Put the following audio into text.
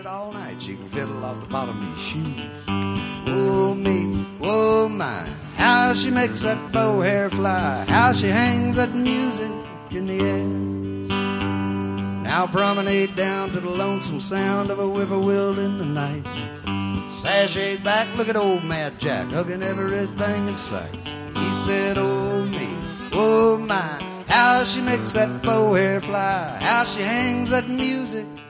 it all night. She can fiddle off the bottom of your shoes. Oh me, oh my, how she makes that bow hair fly, how she hangs that music in the air. Now promenade down to the lonesome sound of a whippoorwill in the night. Sashay back, look at old Mad Jack hugging everything in sight. He said, oh me, oh my, how she makes that bow hair fly, how she hangs that music